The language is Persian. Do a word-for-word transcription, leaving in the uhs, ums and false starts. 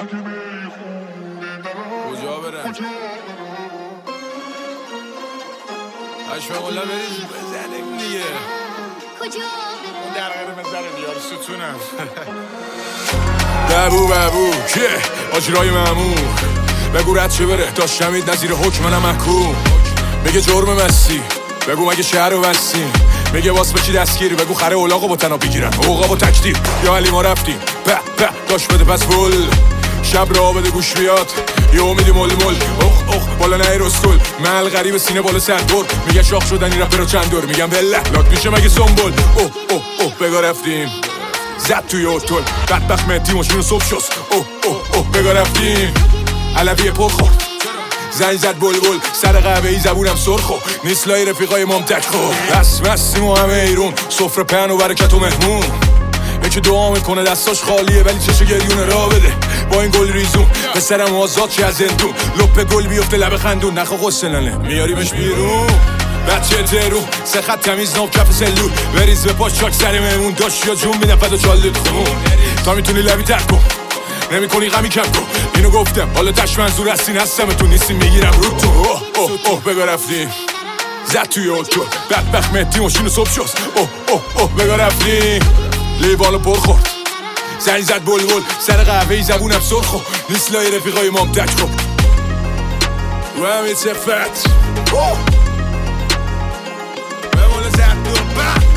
کجا برن اشفا مولا بریز بزنیم دیگه کجا اون درقیره بزنیم یار ستونم ببو ببو که آجرای ممنون بگو رد چه بره داشتمید نظیر حکم منم محکوم میگه جرم مستی بگو مگه شهر رو بستیم میگه واس بچی دستگیر بگو خره اولاغو با تنا بگیرن اوقا با تکتیر یا علی ما رفتیم به به داشت بده پس بول شب را بده گوش بیاد یه امیدی مول مول اخ اخ بالا نه رستول مل غریب سینه بالا سربرد میگه شاخ شدن این رپر رو چند دور میگم بله لات میشه مگه سنبول اوه اوه اوه بگا رفتیم زد توی اوتول بدبخت مهدی ماشین صبح شست اوه اوه اوه بگا رفتیم علویه پر خورد زنگ زد بل بل سر قهوه ای زبونم سرخو نیست لای رفیقای مام تک خو بس مستیم و همه ایرون سفره پهن و برکت و مهمون یکی دعا میکنه دستاش خالیه ولی چشو گریونه را بده با این گل ریزون پسرم آزاد چه از زندون لپ گل بیفته لب خندون نخوا غسلنه میاریمش بیرون بچه درون سه خط تمیز ناب کف سلول بریز به پاش چاک سر مهمون داشت یا جون میدن فدا چالت خون تا میتونی لبی تک کن نمی کنی غمی کم کن اینو گفتم حالا تش منظور هستین هستم تو نیستی میگیرم رو تو اوه اوه اوه بگا رفتیم زد توی اوتو بدبخت مهدی ماشین صبح شست اوه اوه اوه بگا رفتیم لیوانو پر خورد زنگ زد بل بل سر قهوه ای زبونم سرخو نیست لای رفیقای مام تک خب و همین صفت بمونه زد دو